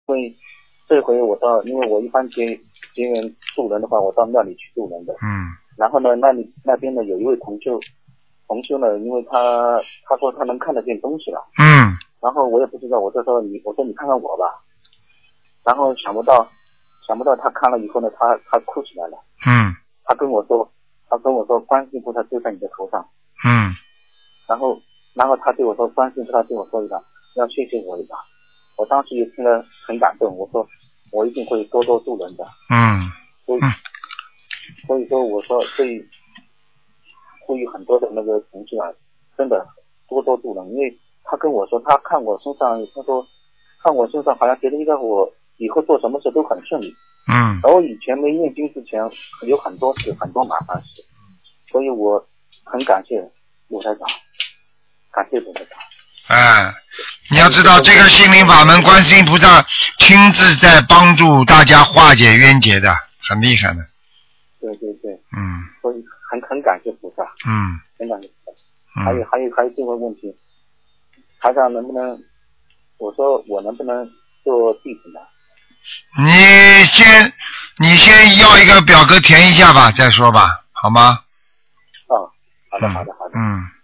所以这回我到，因为我一般结缘渡人的话，我到庙里去渡人的。然后呢，那边呢有一位同修呢，因为他说他能看得见东西了。然后我也不知道，我就说我说你看看我吧。然后想不到他看了以后呢，他哭起来了。他跟我说观世音菩萨就在你的头上。然后他对我说，观世音菩萨对我说一个，要谢谢我一把。我当时也听了很感动，我说我一定会多多助人的。所以说我说对呼吁很多的那个同事啊，真的多多助人，因为他跟我说他看我身上，他说看我身上好像觉得应该我以后做什么事都很顺利。而我以前没念经之前有很多事，很多麻烦事，所以我很感谢卢台长，感谢卢台长。 你要知道这个心灵法门，观世音菩萨亲自在帮助大家化解冤结的，很厉害的。 对，所以很感谢菩萨。很感谢菩萨。还有这个问题，台长能不能，我说我能不能做弟子呢？ 你先要一个表格填一下吧，再说吧，好吗？ 好的。